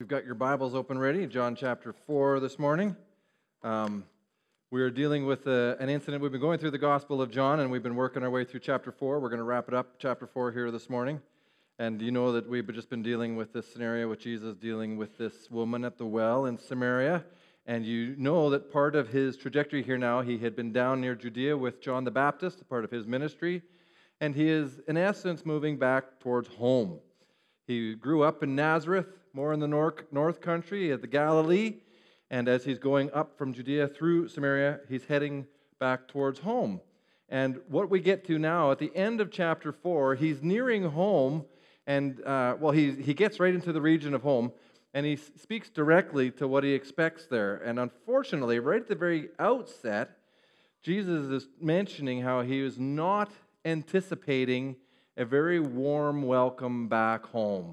got your Bibles open ready, John chapter 4 this morning. We are dealing with an incident. We've been going through the Gospel of John, and we've been working our way through chapter 4. We're going to wrap it up, chapter 4 here this morning. And you know that we've just been dealing with this scenario with Jesus dealing with this woman at the well in Samaria. And you know that part of his trajectory here now, he had been down near Judea with John the Baptist, part of his ministry. And he is, in essence, moving back towards home. He grew up in Nazareth, more in the north country of the Galilee, and as he's going up from Judea through Samaria, he's heading back towards home. And what we get to now, at the end of chapter 4, he's nearing home, and he gets right into the region of home, and he speaks directly to what he expects there. And unfortunately, right at the very outset, Jesus is mentioning how he is not anticipating a very warm welcome back home.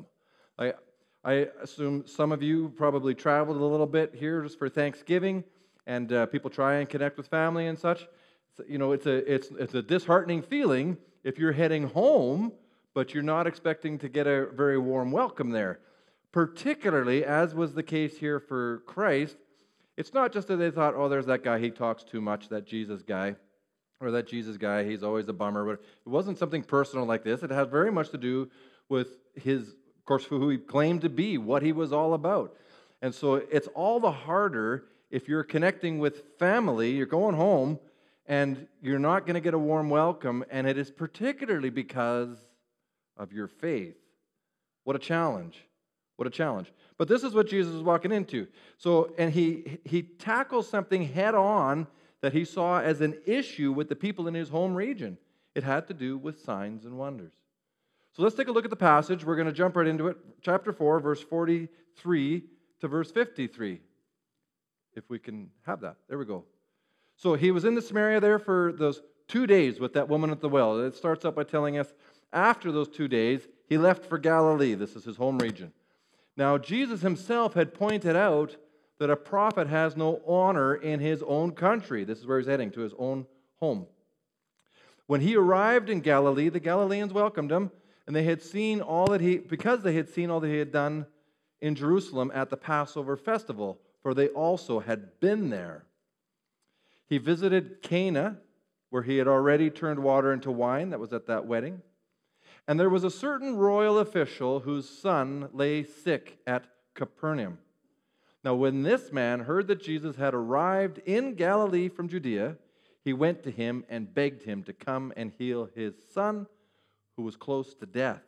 I assume some of you probably traveled a little bit here just for Thanksgiving, and people try and connect with family and such. You know, it's a disheartening feeling if you're heading home, but you're not expecting to get a very warm welcome there. Particularly, as was the case here for Christ, it's not just that they thought, oh, there's that guy, he talks too much, that Jesus guy. Or that Jesus guy, he's always a bummer. It wasn't something personal like this. It had very much to do with his, of course, who he claimed to be, what he was all about. And so it's all the harder if you're connecting with family, you're going home, and you're not going to get a warm welcome, and it is particularly because of your faith. What a challenge. What a challenge. But this is what Jesus is walking into. So, and he tackles something head on that he saw as an issue with the people in his home region. It had to do with signs and wonders. So let's take a look at the passage. We're going to jump right into it. Chapter 4, verse 43 to verse 53. If we can have that. There we go. So he was in the Samaria there for those 2 days with that woman at the well. It starts up by telling us after those 2 days, he left for Galilee. This is his home region. Now, Jesus himself had pointed out that a prophet has no honor in his own country. This is where he's heading, to his own home. When he arrived in Galilee, the Galileans welcomed him, and they had seen all that because they had seen all that he had done in Jerusalem at the Passover festival, for they also had been there. He visited Cana, where he had already turned water into wine. That was at that wedding. And there was a certain royal official whose son lay sick at Capernaum. Now, when this man heard that Jesus had arrived in Galilee from Judea, he went to him and begged him to come and heal his son, who was close to death.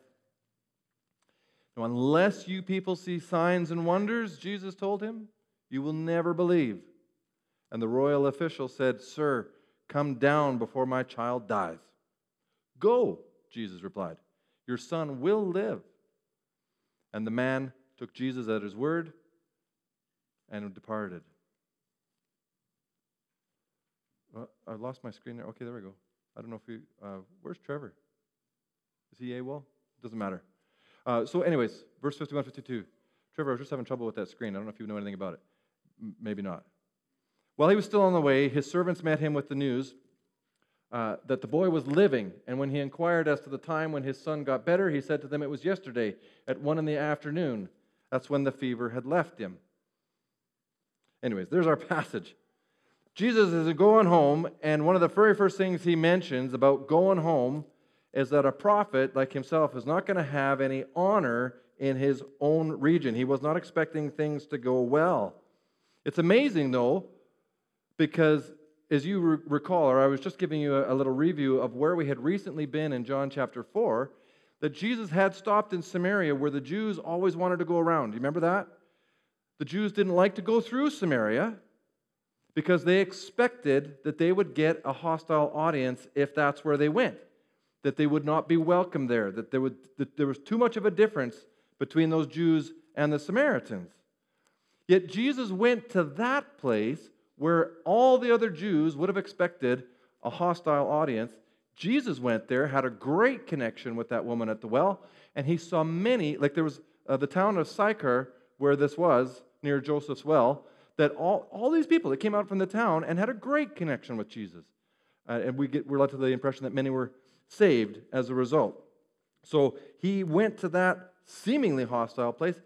Now, unless you people see signs and wonders, Jesus told him, you will never believe. And the royal official said, Sir, come down before my child dies. Go, Jesus replied. Your son will live. And the man took Jesus at his word and departed. I lost my screen there. Okay, there we go. I don't know if you... where's Trevor? Is he AWOL? Doesn't matter. So anyways, verse 51, 52. Trevor, I was just having trouble with that screen. I don't know if you know anything about it. Maybe not. While he was still on the way, his servants met him with the news that the boy was living. And when he inquired as to the time when his son got better, he said to them, it was yesterday at 1 PM. That's when the fever had left him. Anyways, there's our passage. Jesus is going home, and one of the very first things he mentions about going home is that a prophet like himself is not going to have any honor in his own region. He was not expecting things to go well. It's amazing, though, because as you recall, or I was just giving you a little review of where we had recently been in John chapter 4, that Jesus had stopped in Samaria where the Jews always wanted to go around. Do you remember that? The Jews didn't like to go through Samaria because they expected that they would get a hostile audience if that's where they went, that they would not be welcome there, that there was too much of a difference between those Jews and the Samaritans. Yet Jesus went to that place where all the other Jews would have expected a hostile audience. Jesus went there, had a great connection with that woman at the well, and he saw many, like there was the town of Sychar, where this was, near Joseph's well, that all these people that came out from the town and had a great connection with Jesus. And we're led to the impression that many were saved as a result. So he went to that seemingly hostile place,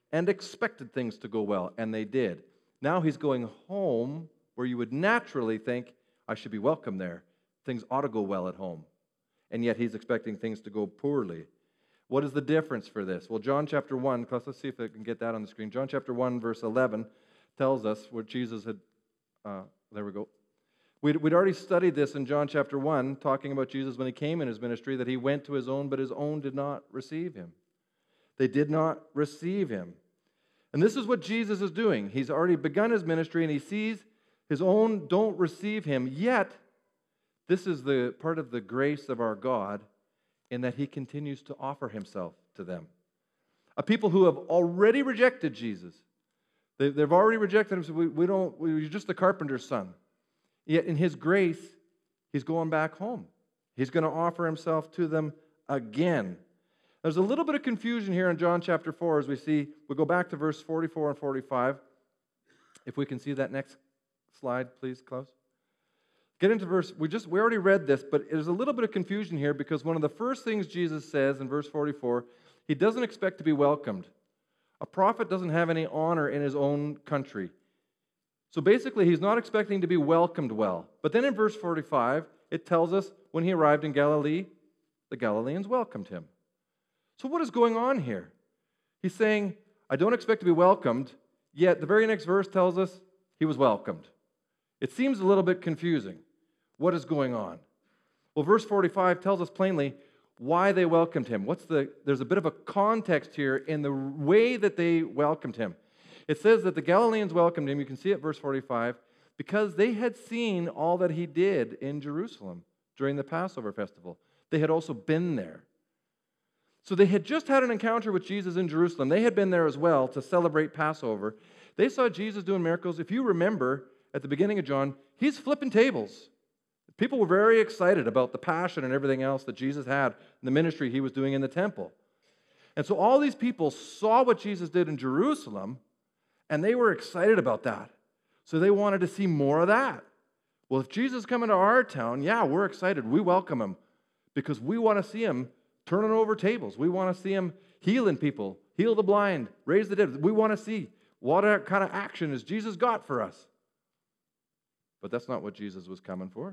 and expected things to go well, and they did. Now he's going home where you would naturally think, I should be welcome there. Things ought to go well at home. And yet he's expecting things to go poorly. What is the difference for this? Well, John chapter 1, let's see if I can get that on the screen. John chapter 1, verse 11 tells us what Jesus had, there we go. We'd already studied this in John chapter 1, talking about Jesus when he came in his ministry, that he went to his own, but his own did not receive him. They did not receive him. And this is what Jesus is doing. He's already begun his ministry, and he sees his own don't receive him, yet this is the part of the grace of our God in that he continues to offer himself to them. A people who have already rejected Jesus. They've already rejected him, so we're just the carpenter's son. Yet in his grace, he's going back home. He's going to offer himself to them again. There's a little bit of confusion here in John chapter 4 as we go back to verse 44 and 45. If we can see that next slide, please, Klaus. Get into verse, we already read this, but there's a little bit of confusion here because one of the first things Jesus says in verse 44, he doesn't expect to be welcomed. A prophet doesn't have any honor in his own country. So basically, he's not expecting to be welcomed well. But then in verse 45, it tells us when he arrived in Galilee, the Galileans welcomed him. So what is going on here? He's saying, I don't expect to be welcomed, yet the very next verse tells us he was welcomed. It seems a little bit confusing. What is going on? Well, verse 45 tells us plainly why they welcomed him. There's a bit of a context here in the way that they welcomed him. It says that the Galileans welcomed him, you can see it verse 45, because they had seen all that he did in Jerusalem during the Passover festival. They had also been there. So they had just had an encounter with Jesus in Jerusalem. They had been there as well to celebrate Passover. They saw Jesus doing miracles. If you remember, at the beginning of John, he's flipping tables. People were very excited about the passion and everything else that Jesus had in the ministry he was doing in the temple. And so all these people saw what Jesus did in Jerusalem, and they were excited about that. So they wanted to see more of that. Well, if Jesus is coming to our town, yeah, we're excited. We welcome him because we want to see him turning over tables. We want to see him healing people, heal the blind, raise the dead. We want to see what kind of action has Jesus got for us. But that's not what Jesus was coming for.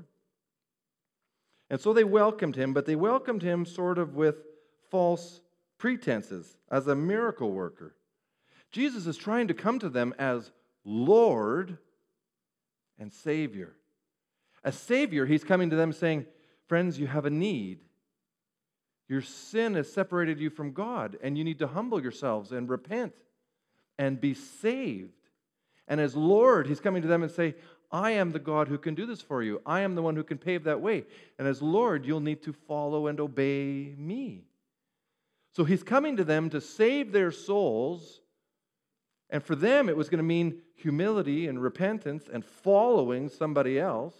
And so they welcomed him, but they welcomed him sort of with false pretenses as a miracle worker. Jesus is trying to come to them as Lord and Savior. As Savior, he's coming to them saying, friends, you have a need. Your sin has separated you from God, and you need to humble yourselves and repent and be saved. And as Lord, he's coming to them and say, I am the God who can do this for you. I am the one who can pave that way. And as Lord, you'll need to follow and obey me. So he's coming to them to save their souls. And for them, it was going to mean humility and repentance and following somebody else.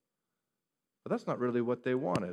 But that's not really what they wanted.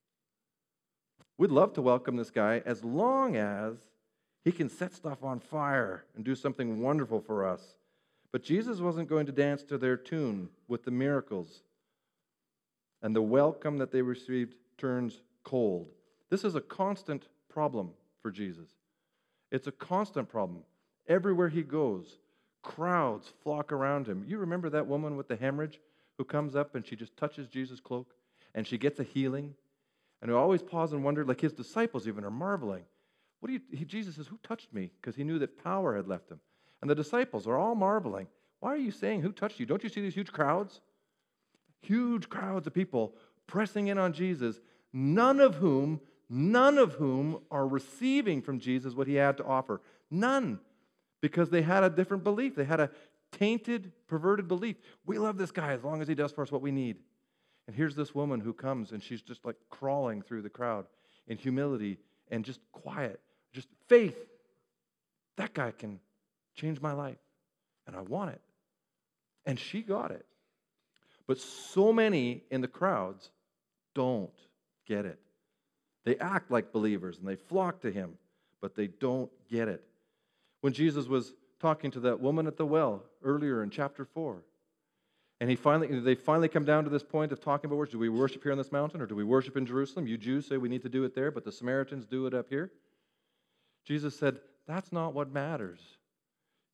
We'd love to welcome this guy as long as he can set stuff on fire and do something wonderful for us. But Jesus wasn't going to dance to their tune with the miracles. And the welcome that they received turns cold. This is a constant problem for Jesus. It's a constant problem. Everywhere he goes, crowds flock around him. You remember that woman with the hemorrhage who comes up and she just touches Jesus' cloak and she gets a healing? And we always pause and wonder, like his disciples even are marveling. Jesus says, who touched me? Because he knew that power had left him. And the disciples are all marveling. Why are you saying, who touched you? Don't you see these huge crowds? Huge crowds of people pressing in on Jesus, none of whom are receiving from Jesus what he had to offer. None. Because they had a different belief. They had a tainted, perverted belief. We love this guy as long as he does for us what we need. And here's this woman who comes and she's just like crawling through the crowd in humility and just quiet, just faith. That guy can change my life, and I want it. And she got it. But so many in the crowds don't get it. They act like believers, and they flock to him, but they don't get it. When Jesus was talking to that woman at the well earlier in chapter 4, and they finally come down to this point of talking about worship. Do we worship here on this mountain, or do we worship in Jerusalem? You Jews say we need to do it there, but the Samaritans do it up here. Jesus said, that's not what matters.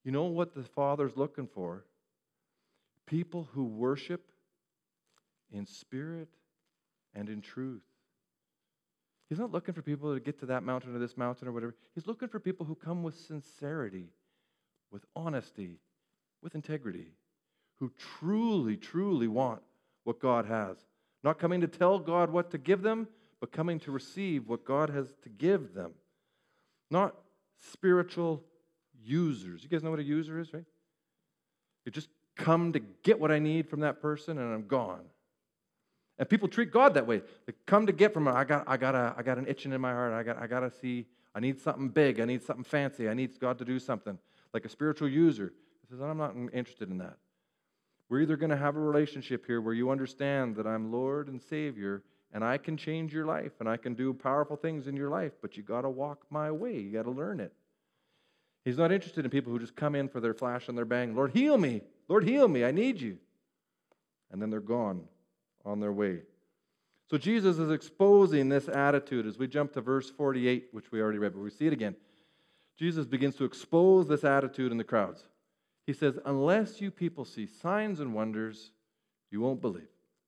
You know what the Father's looking for? People who worship in spirit and in truth. He's not looking for people to get to that mountain or this mountain or whatever. He's looking for people who come with sincerity, with honesty, with integrity, who truly, truly want what God has. Not coming to tell God what to give them, but coming to receive what God has to give them. Not spiritual users. You guys know what a user is, right? You just come to get what I need from that person and I'm gone. And people treat God that way. They come to get from I got an itching in my heart. I got to see. I need something big. I need something fancy. I need God to do something. Like a spiritual user. He says, I'm not interested in that. We're either going to have a relationship here where you understand that I'm Lord and Savior, and I can change your life, and I can do powerful things in your life, but you got to walk my way. You got to learn it. He's not interested in people who just come in for their flash and their bang. Lord, heal me. Lord, heal me. I need you. And then they're gone on their way. So Jesus is exposing this attitude as we jump to verse 48, which we already read, but we see it again. Jesus begins to expose this attitude in the crowds. He says, unless you people see signs and wonders, you won't believe.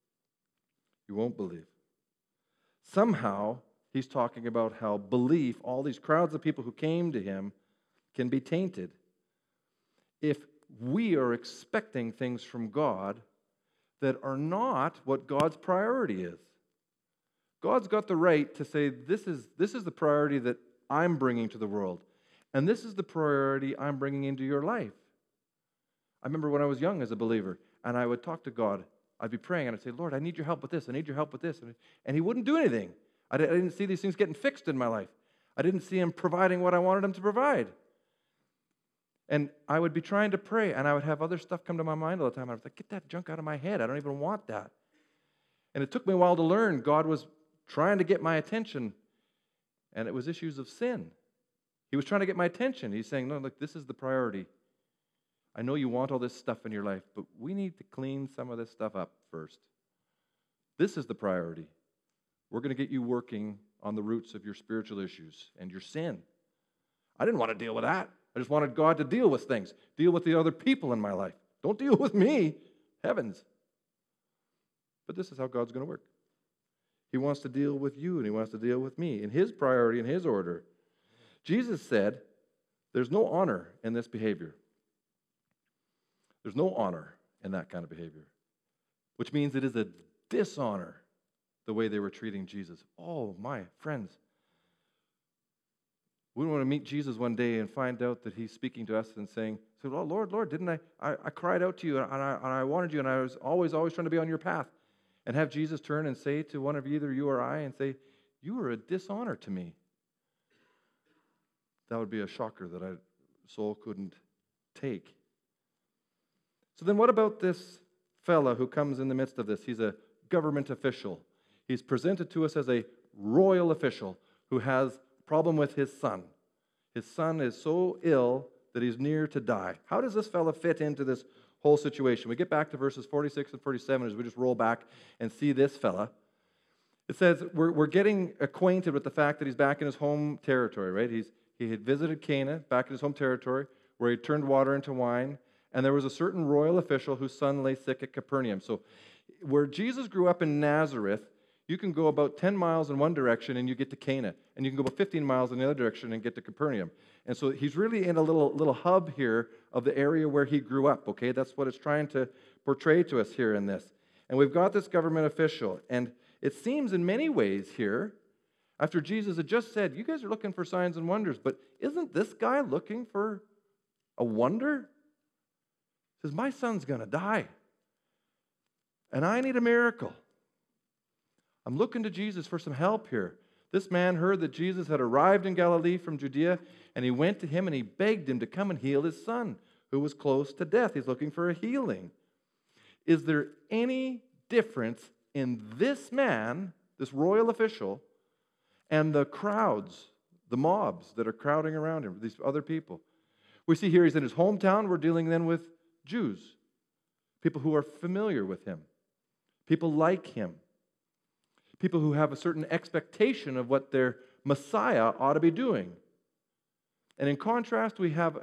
You won't believe. Somehow, he's talking about how belief, all these crowds of people who came to him, can be tainted. If we are expecting things from God that are not what God's priority is. God's got the right to say, this is the priority that I'm bringing to the world, and this is the priority I'm bringing into your life. I remember when I was young as a believer, and I would talk to God. I'd be praying, and I'd say, Lord, I need your help with this. I need your help with this. And he wouldn't do anything. I didn't see these things getting fixed in my life. I didn't see him providing what I wanted him to provide. And I would be trying to pray, and I would have other stuff come to my mind all the time. I was like, get that junk out of my head. I don't even want that. And it took me a while to learn God was trying to get my attention, and it was issues of sin. He was trying to get my attention. He's saying, no, look, this is the priority. I know you want all this stuff in your life, but we need to clean some of this stuff up first. This is the priority. We're going to get you working on the roots of your spiritual issues and your sin. I didn't want to deal with that. I just wanted God to deal with things, deal with the other people in my life. Don't deal with me. Heavens. But this is how God's going to work. He wants to deal with you, and he wants to deal with me in his priority, in his order. Jesus said, there's no honor in this behavior. There's no honor in that kind of behavior, which means it is a dishonor the way they were treating Jesus. Oh, my friends. We don't want to meet Jesus one day and find out that he's speaking to us and saying, oh, Lord, didn't I cried out to you, and I wanted you, and I was always trying to be on your path. And have Jesus turn and say to one of either you or I and say, you are a dishonor to me. That would be a shocker that a soul couldn't take. So then what about this fella who comes in the midst of this? He's a government official. He's presented to us as a royal official who has a problem with his son. His son is so ill that he's near to die. How does this fella fit into this whole situation? We get back to verses 46 and 47 as we just roll back and see this fella. It says we're getting acquainted with the fact that he's back in his home territory, right? He had visited Cana, back in his home territory, where he turned water into wine, and there was a certain royal official whose son lay sick at Capernaum. So where Jesus grew up in Nazareth, you can go about 10 miles in one direction and you get to Cana, and you can go about 15 miles in the other direction and get to Capernaum. And so he's really in a little hub here of the area where he grew up, okay? That's what it's trying to portray to us here in this. And we've got this government official, and it seems in many ways here, after Jesus had just said, you guys are looking for signs and wonders, but isn't this guy looking for a wonder? He says, my son's going to die, and I need a miracle. I'm looking to Jesus for some help here. This man heard that Jesus had arrived in Galilee from Judea, and he went to him and he begged him to come and heal his son, who was close to death. He's looking for a healing. Is there any difference in this man, this royal official, and the crowds, the mobs that are crowding around him, these other people? We see here he's in his hometown. We're dealing then with Jews, people who are familiar with him, people like him, people who have a certain expectation of what their Messiah ought to be doing. And in contrast, we have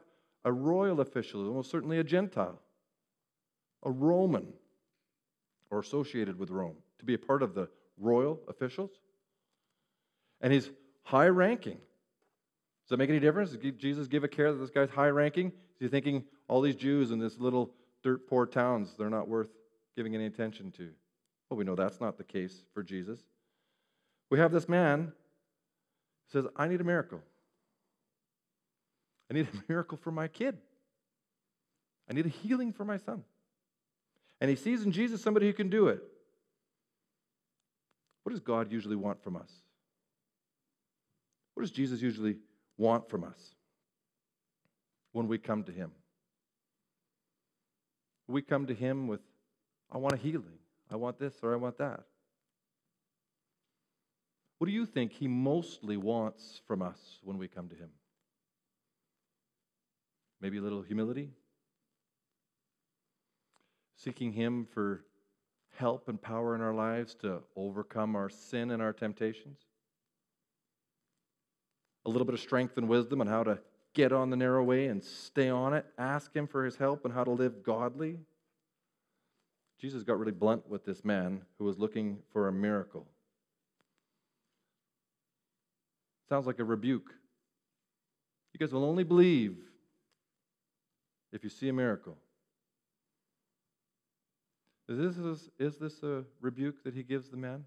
a royal official, almost certainly a Gentile, a Roman, or associated with Rome, to be a part of the royal officials. And he's high ranking. Does that make any difference? Does Jesus give a care that this guy's high ranking? Is he thinking all these Jews in this little dirt poor towns, they're not worth giving any attention to? Well, we know that's not the case for Jesus. We have this man who says, I need a miracle. I need a miracle for my kid. I need a healing for my son. And he sees in Jesus somebody who can do it. What does God usually want from us? What does Jesus usually want from us when we come to him? We come to him with, I want a healing. I want this or I want that. What do you think he mostly wants from us when we come to him? Maybe a little humility? Seeking him for help and power in our lives to overcome our sin and our temptations? A little bit of strength and wisdom on how to get on the narrow way and stay on it? Ask him for his help and how to live godly? Jesus got really blunt with this man who was looking for a miracle. Sounds like a rebuke. You guys will only believe if you see a miracle. Is this a rebuke that he gives the man?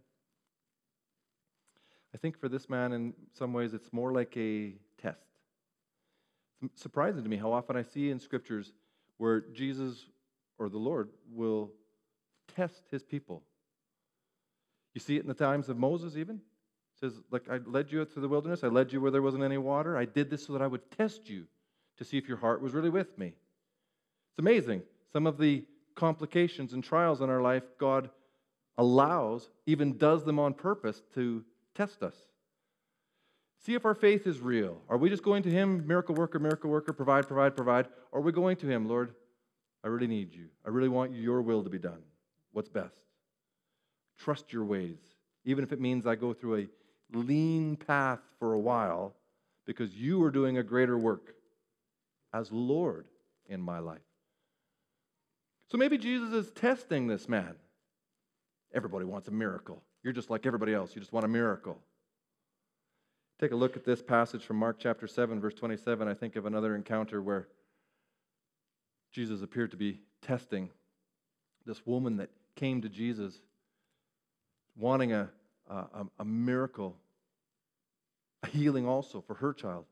I think for this man, in some ways, it's more like a test. It's surprising to me how often I see in scriptures where Jesus or the Lord will test his people. You see it in the times of Moses even. It says, like, I led you through the wilderness. I led you where there wasn't any water. I did this so that I would test you to see if your heart was really with me. It's amazing. Some of the complications and trials in our life, God allows, even does them on purpose to test us. See if our faith is real. Are we just going to him, miracle worker, provide, provide, provide? Or are we going to him, Lord, I really need you. I really want your will to be done. What's best? Trust your ways, even if it means I go through a lean path for a while, because you are doing a greater work as Lord in my life. So maybe Jesus is testing this man. Everybody wants a miracle. You're just like everybody else. You just want a miracle. Take a look at this passage from Mark chapter 7, verse 27. I think of another encounter where Jesus appeared to be testing this woman that came to Jesus wanting a miracle, a healing also for her child.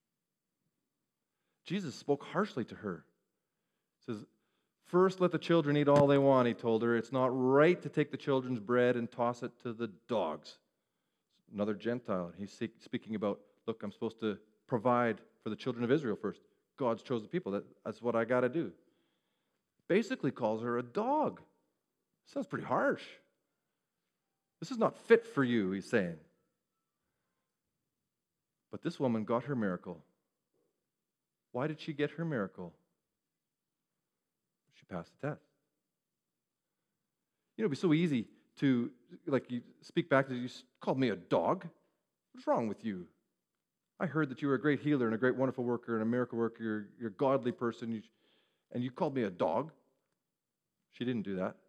Jesus spoke harshly to her. He says, first, let the children eat all they want, he told her. It's not right to take the children's bread and toss it to the dogs. Another Gentile. He's speaking about, look, I'm supposed to provide for the children of Israel first. God's chosen people. That's what I got to do. Basically calls her a dog. Sounds pretty harsh. This is not fit for you, he's saying. But this woman got her miracle. Why did she get her miracle? She passed the test. You know, it'd be so easy to, like, you speak back to you called me a dog. What's wrong with you? I heard that you were a great healer and a great wonderful worker and a miracle worker. You're a godly person, and you called me a dog. She didn't do that.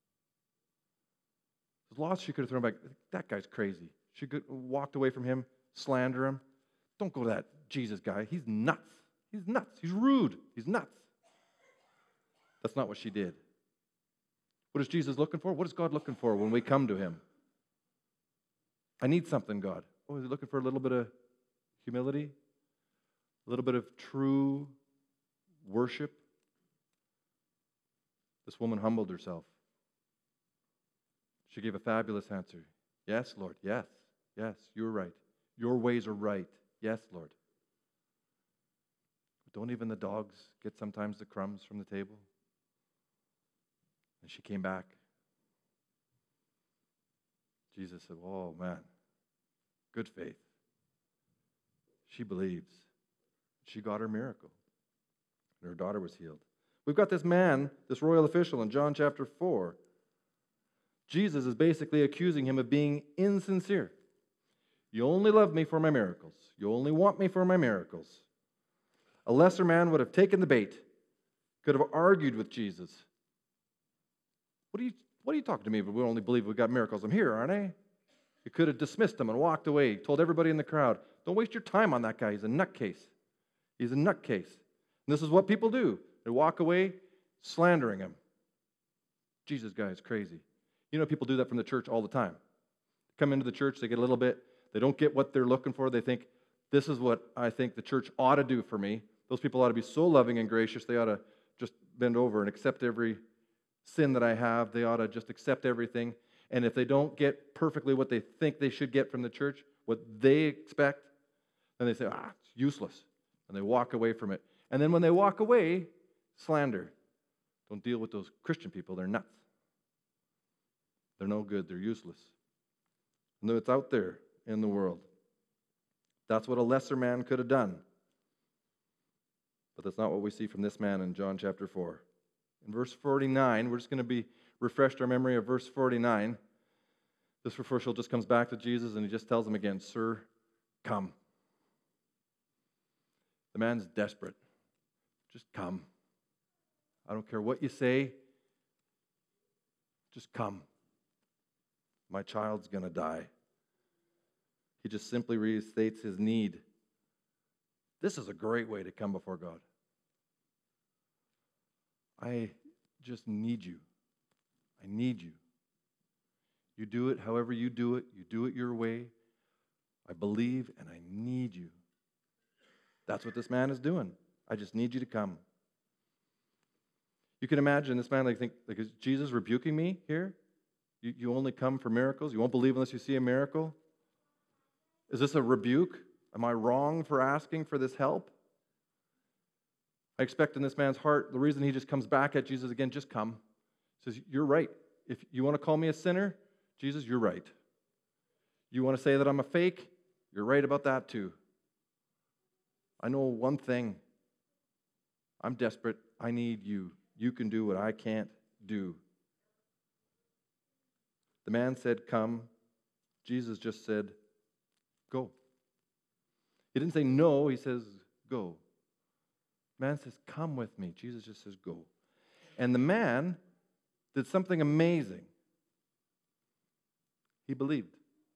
There's lots she could have thrown back. That guy's crazy. She could have walked away from him, slander him. Don't go to that Jesus guy. He's nuts. He's nuts. He's rude. He's nuts. That's not what she did. What is Jesus looking for? What is God looking for when we come to him? I need something, God. Oh, is he looking for a little bit of humility? A little bit of true worship? This woman humbled herself. She gave a fabulous answer. Yes, Lord. Yes. Yes, you're right. Your ways are right. Yes, Lord. Don't even the dogs get sometimes the crumbs from the table? And she came back. Jesus said, oh, man, good faith. She believes. She got her miracle. And her daughter was healed. We've got this man, this royal official in John chapter 4. Jesus is basically accusing him of being insincere. You only love me for my miracles. You only want me for my miracles. A lesser man would have taken the bait, could have argued with Jesus. What are you talking to me? But we only believe we've got miracles. I'm here, aren't I? He could have dismissed him and walked away, told everybody in the crowd, don't waste your time on that guy. He's a nutcase. He's a nutcase. And this is what people do. They walk away slandering him. Jesus guy is crazy. You know, people do that from the church all the time. Come into the church, they get a little bit, they don't get what they're looking for. They think, this is what I think the church ought to do for me. Those people ought to be so loving and gracious, they ought to just bend over and accept every sin that I have. They ought to just accept everything. And if they don't get perfectly what they think they should get from the church, what they expect, then they say, it's useless. And they walk away from it. And then when they walk away, slander. Don't deal with those Christian people. They're nuts. They're no good. They're useless. And it's out there in the world. That's what a lesser man could have done. But that's not what we see from this man in John chapter 4. In verse 49, we're just going to be refreshed our memory of verse 49. This reversal just comes back to Jesus and he just tells him again, Sir, come. The man's desperate. Just come. I don't care what you say. Just come. My child's going to die. He just simply restates his need. This is a great way to come before God. I just need you. I need you. You do it however you do it. You do it your way. I believe and I need you. That's what this man is doing. I just need you to come. You can imagine this man think, is Jesus rebuking me here? You only come for miracles? You won't believe unless you see a miracle? Is this a rebuke? Am I wrong for asking for this help? I expect in this man's heart, the reason he just comes back at Jesus again, just come. He says, you're right. If you want to call me a sinner, Jesus, you're right. You want to say that I'm a fake? You're right about that too. I know one thing. I'm desperate. I need you. You can do what I can't do. The man said, come. Jesus just said, go. He didn't say no. He says, go. The man says, come with me. Jesus just says, go. And the man did something amazing. He believed.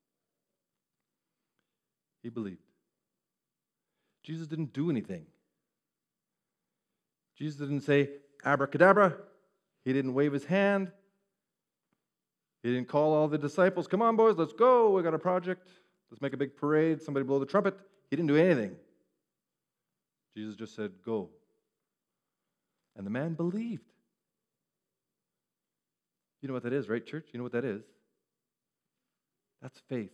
He believed. Jesus didn't do anything. Jesus didn't say, abracadabra. He didn't wave his hand. He didn't call all the disciples, come on, boys, let's go. We got a project. Let's make a big parade. Somebody blow the trumpet. He didn't do anything. Jesus just said, go. And the man believed. You know what that is, right, church? You know what that is? That's faith.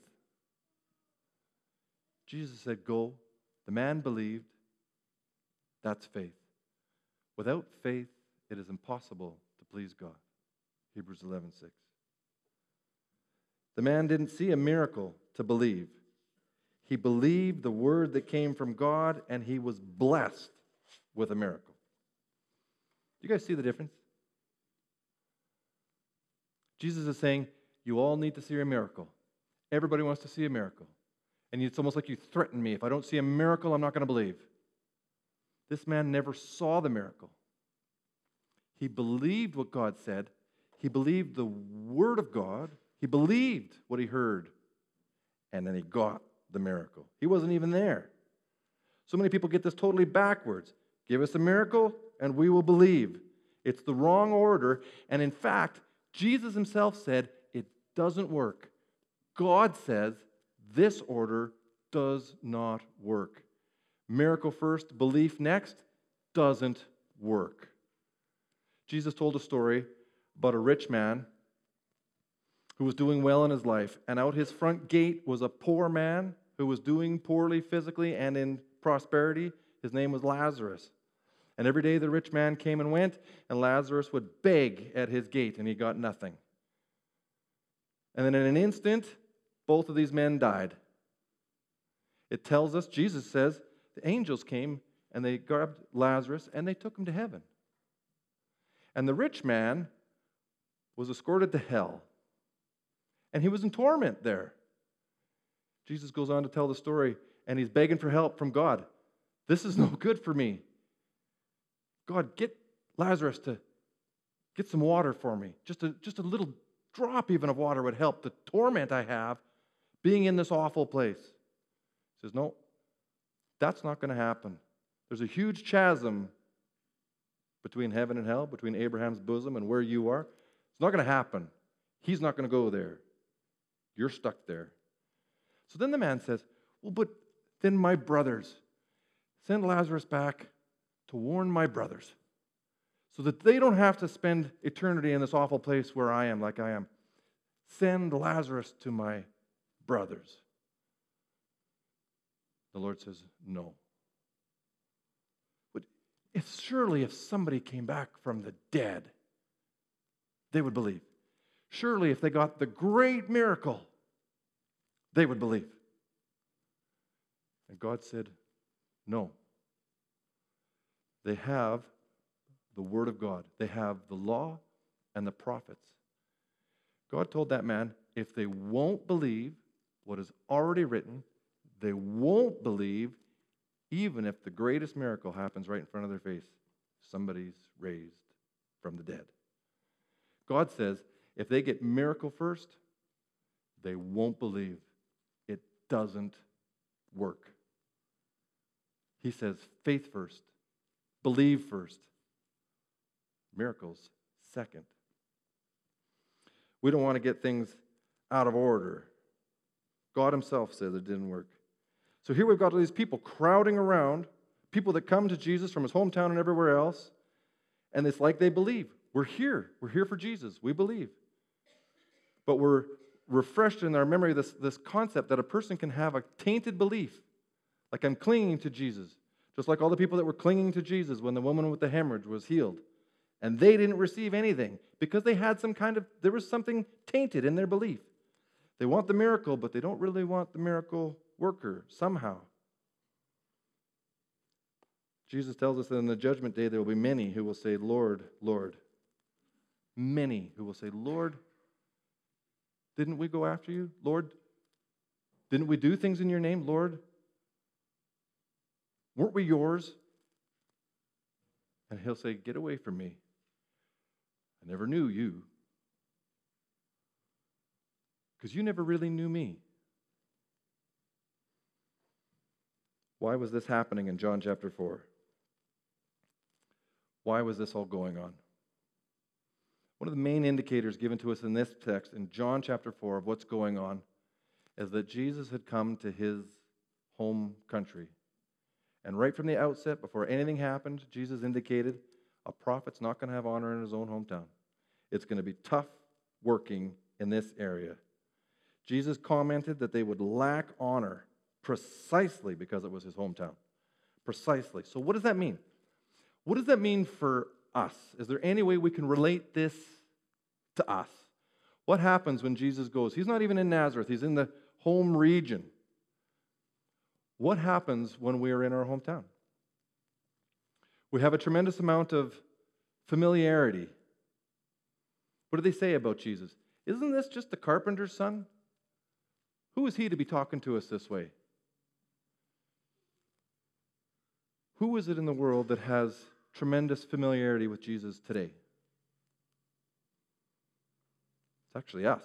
Jesus said, go. The man believed. That's faith. Without faith, it is impossible to please God. Hebrews 11:6. The man didn't see a miracle to believe. He believed the word that came from God, and he was blessed with a miracle. Do you guys see the difference? Jesus is saying, you all need to see a miracle. Everybody wants to see a miracle. And it's almost like you threaten me. If I don't see a miracle, I'm not going to believe. This man never saw the miracle. He believed what God said. He believed the word of God. He believed what he heard. And then he got the miracle. He wasn't even there. So many people get this totally backwards. Give us a miracle and we will believe. It's the wrong order. And in fact, Jesus himself said it doesn't work. God says this order does not work. Miracle first, belief next, doesn't work. Jesus told a story about a rich man who was doing well in his life, and out his front gate was a poor man who was doing poorly physically and in prosperity. His name was Lazarus. And every day the rich man came and went, and Lazarus would beg at his gate, and he got nothing. And then in an instant, both of these men died. It tells us, Jesus says, the angels came, and they grabbed Lazarus, and they took him to heaven. And the rich man was escorted to hell. And he was in torment there. Jesus goes on to tell the story, and he's begging for help from God. This is no good for me. God, get Lazarus to get some water for me. Just a little drop even of water would help the torment I have being in this awful place. He says, no, that's not going to happen. There's a huge chasm between heaven and hell, between Abraham's bosom and where you are. It's not going to happen. He's not going to go there. You're stuck there. So then the man says, well, but then my brothers, send Lazarus back to warn my brothers so that they don't have to spend eternity in this awful place where I am, like I am. Send Lazarus to my brothers. The Lord says, no. But surely if somebody came back from the dead, they would believe. Surely if they got the great miracle, they would believe. And God said, no. They have the Word of God. They have the law and the prophets. God told that man, if they won't believe what is already written, they won't believe even if the greatest miracle happens right in front of their face. Somebody's raised from the dead. God says, if they get miracle first, they won't believe. It doesn't work. He says, faith first. Believe first. Miracles second. We don't want to get things out of order. God himself said it didn't work. So here we've got all these people crowding around, people that come to Jesus from his hometown and everywhere else, and it's like they believe. We're here. We're here for Jesus. We believe. But we're refreshed in our memory this concept that a person can have a tainted belief, like I'm clinging to Jesus, just like all the people that were clinging to Jesus when the woman with the hemorrhage was healed. And they didn't receive anything because they had there was something tainted in their belief. They want the miracle, but they don't really want the miracle worker somehow. Jesus tells us that in the judgment day there will be many who will say, Lord, Lord. Many who will say, Lord, didn't we go after you? Lord, didn't we do things in your name? Lord, weren't we yours? And he'll say, get away from me. I never knew you. Because you never really knew me. Why was this happening in John chapter 4? Why was this all going on? One of the main indicators given to us in this text, in John chapter 4, of what's going on, is that Jesus had come to his home country. And right from the outset, before anything happened, Jesus indicated a prophet's not going to have honor in his own hometown. It's going to be tough working in this area. Jesus commented that they would lack honor precisely because it was his hometown. Precisely. So what does that mean? What does that mean for us? Is there any way we can relate this to us? What happens when Jesus goes? He's not even in Nazareth. He's in the home region. What happens when we are in our hometown? We have a tremendous amount of familiarity. What do they say about Jesus? Isn't this just the carpenter's son? Who is he to be talking to us this way? Who is it in the world that has tremendous familiarity with Jesus today? It's actually us.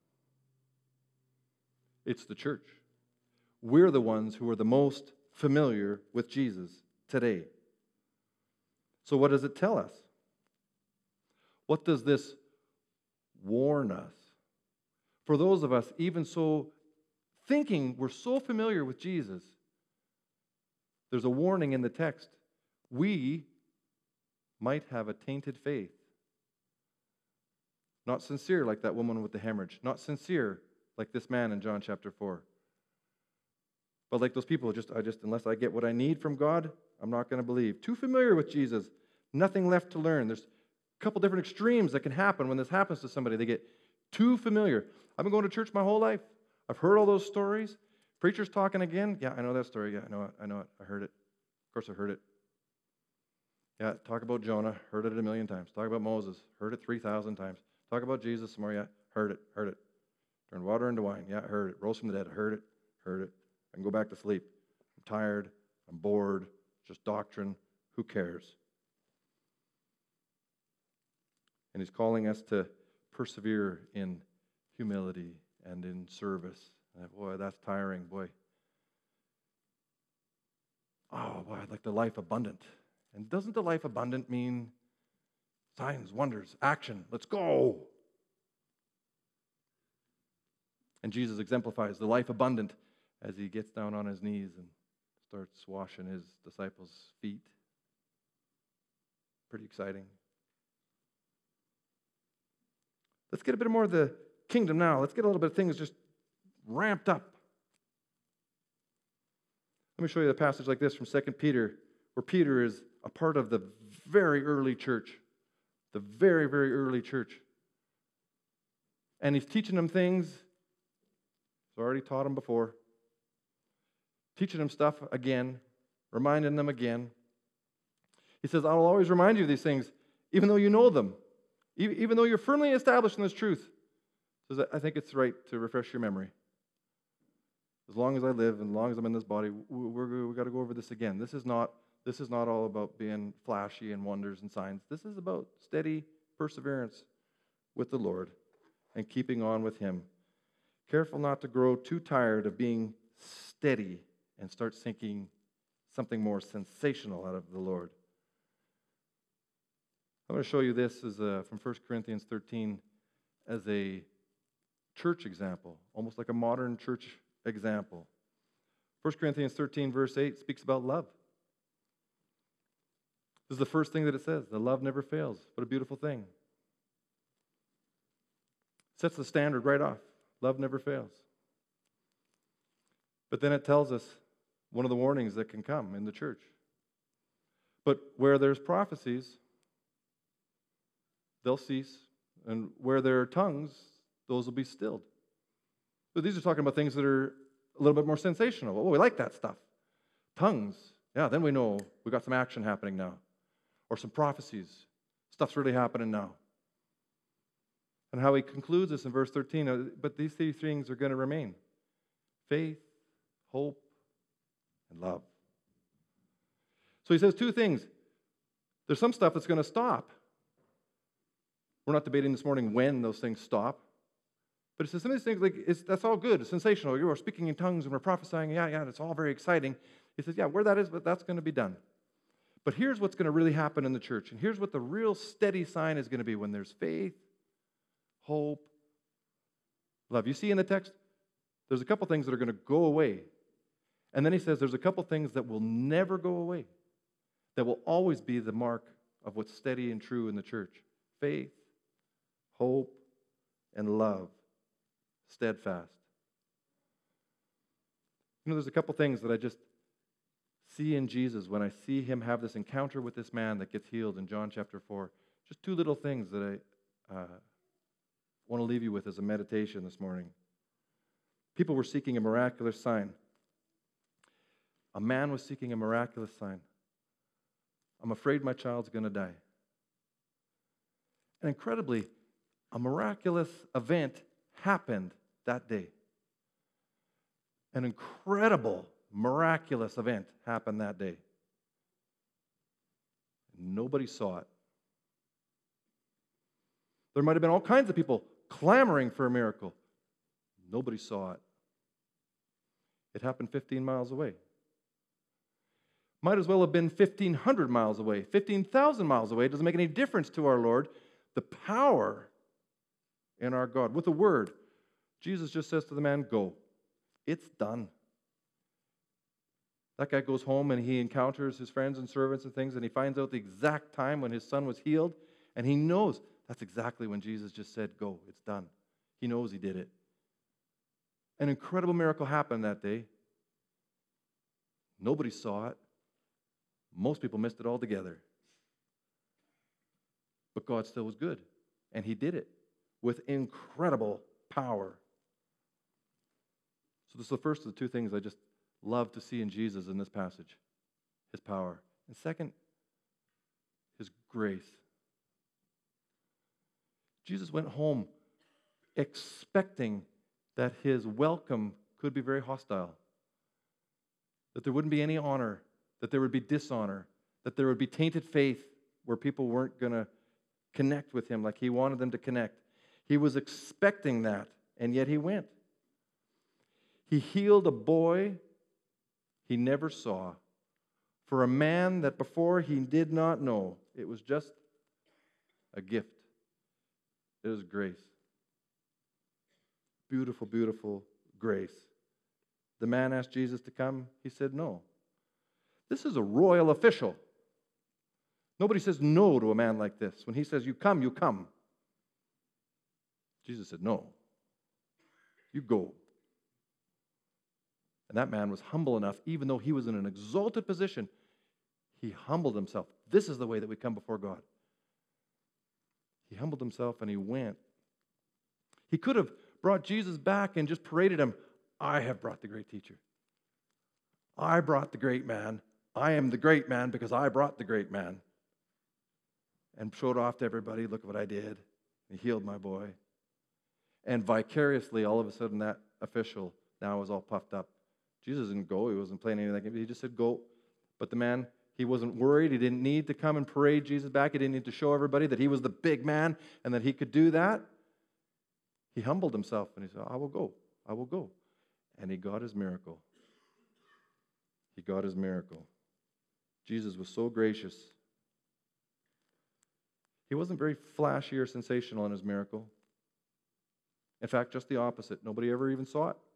It's the church. We're the ones who are the most familiar with Jesus today. So what does it tell us? What does this warn us? For those of us, even so thinking we're so familiar with Jesus, there's a warning in the text. We might have a tainted faith. Not sincere like that woman with the hemorrhage. Not sincere like this man in John chapter 4. But like those people, unless I get what I need from God, I'm not going to believe. Too familiar with Jesus. Nothing left to learn. There's a couple different extremes that can happen when this happens to somebody. They get too familiar. I've been going to church my whole life. I've heard all those stories. Preachers talking again. Yeah, I know that story. Yeah, I know it. I heard it. Of course I heard it. Yeah, talk about Jonah. Heard it a million times. Talk about Moses. Heard it 3,000 times. Talk about Jesus some more. Yeah, heard it. Turned water into wine. Yeah, heard it. Rose from the dead. Heard it. I can go back to sleep. I'm tired. I'm bored. just doctrine. Who cares? And he's calling us to persevere in humility and in service. And boy, that's tiring, boy. Oh, boy, I'd like the life abundant. And doesn't the life abundant mean signs, wonders, action? Let's go. And Jesus exemplifies the life abundant as he gets down on his knees and starts washing his disciples' feet. Pretty exciting. Let's get a bit more of the kingdom now. Let's get a little bit of things just ramped up. Let me show you a passage like this from 2 Peter, where Peter is a part of the very early church. The very, very early church. And he's teaching them things. He's already taught them before. Teaching them stuff again. Reminding them again. He says, I'll always remind you of these things, even though you know them. Even though you're firmly established in this truth. He says, I think it's right to refresh your memory. As long as I live and as long as I'm in this body, we've got to go over this again. This is not all about being flashy and wonders and signs. This is about steady perseverance with the Lord and keeping on with Him. Careful not to grow too tired of being steady and start thinking something more sensational out of the Lord. I'm going to show you this from 1 Corinthians 13 as a church example, almost like a modern church example. 1 Corinthians 13, verse 8 speaks about love. This is the first thing that it says. The love never fails. What a beautiful thing. Sets the standard right off. Love never fails. But then it tells us one of the warnings that can come in the church. But where there's prophecies, they'll cease. And where there are tongues, those will be stilled. So these are talking about things that are a little bit more sensational. Oh, we like that stuff. Tongues. Yeah, then we know we've got some action happening now. Or some prophecies. Stuff's really happening now. And how he concludes this in verse 13, but these three things are going to remain. Faith, hope, and love. So he says two things. There's some stuff that's going to stop. We're not debating this morning when those things stop. But it says some of these things, that's all good. It's sensational. You are speaking in tongues and we're prophesying. Yeah, it's all very exciting. He says, yeah, where that is, but that's going to be done. But here's what's going to really happen in the church. And here's what the real steady sign is going to be when there's faith, hope, love. You see in the text, there's a couple things that are going to go away. And then he says there's a couple things that will never go away, that will always be the mark of what's steady and true in the church. Faith, hope, and love. Steadfast. You know, there's a couple things that I just see in Jesus when I see him have this encounter with this man that gets healed in John chapter 4. Just two little things that I want to leave you with as a meditation this morning. People were seeking a miraculous sign. A man was seeking a miraculous sign. I'm afraid my child's going to die. And incredibly, a miraculous event happened that day. An incredible, miraculous event happened that day. Nobody saw it. There might have been all kinds of people clamoring for a miracle. Nobody saw it. It happened 15 miles away. Might as well have been 1,500 miles away, 15,000 miles away. It doesn't make any difference to our Lord. The power in our God. With a word, Jesus just says to the man, go. It's done. That guy goes home and he encounters his friends and servants and things, and he finds out the exact time when his son was healed, and he knows that's exactly when Jesus just said, go, it's done. He knows he did it. An incredible miracle happened that day. Nobody saw it. Most people missed it altogether. But God still was good, and he did it with incredible power. So this is the first of the two things I just love to see in Jesus in this passage, his power. And second, his grace. Jesus went home expecting that his welcome could be very hostile, that there wouldn't be any honor, that there would be dishonor, that there would be tainted faith where people weren't going to connect with him like he wanted them to connect. He was expecting that, and yet he went. He healed a boy he never saw for a man that before he did not know. It was just a gift. It was grace. Beautiful, beautiful grace. The man asked Jesus to come. He said no. This is a royal official. Nobody says no to a man like this. When he says, you come, you come. Jesus said, no. You go. And that man was humble enough, even though he was in an exalted position, he humbled himself. This is the way that we come before God. He humbled himself and he went. He could have brought Jesus back and just paraded him. I have brought the great teacher. I brought the great man. I am the great man because I brought the great man. And showed off to everybody, look what I did. He healed my boy. And vicariously, all of a sudden, that official now was all puffed up. Jesus didn't go. He wasn't playing anything. He just said, go. But the man, he wasn't worried. He didn't need to come and parade Jesus back. He didn't need to show everybody that he was the big man and that he could do that. He humbled himself and he said, I will go. I will go. And he got his miracle. He got his miracle. Jesus was so gracious. He wasn't very flashy or sensational in his miracle. In fact, just the opposite. Nobody ever even saw it.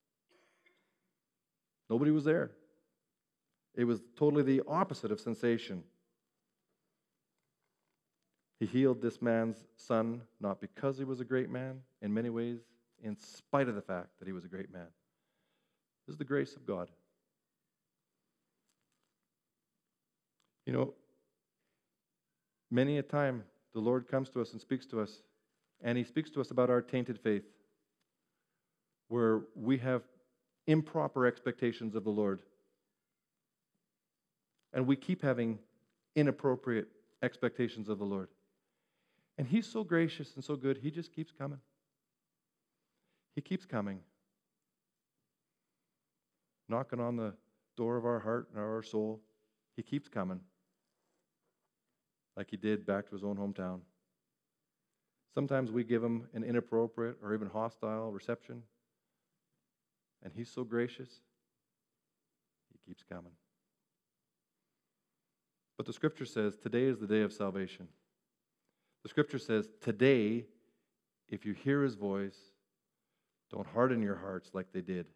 Nobody was there. It was totally the opposite of sensation. He healed this man's son, not because he was a great man, in many ways, in spite of the fact that he was a great man. This is the grace of God. You know, many a time the Lord comes to us and speaks to us, and he speaks to us about our tainted faith, where we have improper expectations of the Lord. And we keep having inappropriate expectations of the Lord. And he's so gracious and so good, he just keeps coming. He keeps coming. Knocking on the door of our heart and our soul. He keeps coming. Like he did back to his own hometown. Sometimes we give him an inappropriate or even hostile reception. And he's so gracious, he keeps coming. But the scripture says today is the day of salvation. The scripture says today, if you hear his voice, don't harden your hearts like they did.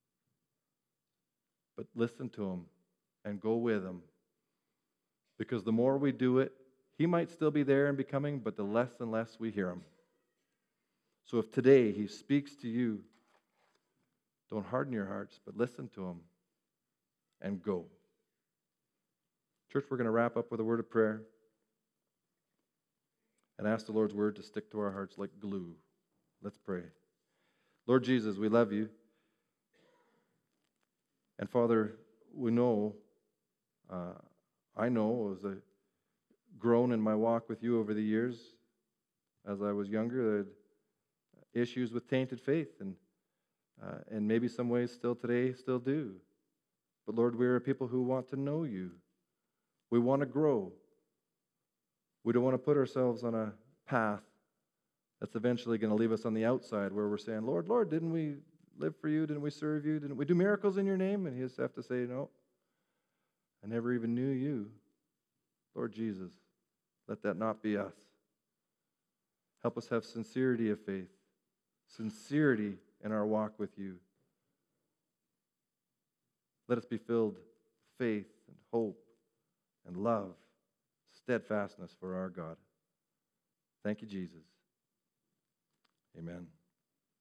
But listen to him and go with him. Because the more we do it, he might still be there and be coming, but the less and less we hear him. So if today he speaks to you, don't harden your hearts, but listen to him and go. Church, we're going to wrap up with a word of prayer and ask the Lord's word to stick to our hearts like glue. Let's pray. Lord Jesus, we love you. And Father, we know, I know as I've grown in my walk with you over the years, as I was younger, I had issues with tainted faith, and maybe some ways still today still do. But Lord, we are people who want to know you. We want to grow. We don't want to put ourselves on a path that's eventually going to leave us on the outside where we're saying, Lord, Lord, didn't we live for you? Didn't we serve you? Didn't we do miracles in your name? And you just have to say, no, I never even knew you. Lord Jesus, let that not be us. Help us have sincerity of faith, sincerity in our walk with you. Let us be filled with faith and hope and love, steadfastness for our God. Thank you, Jesus. Amen.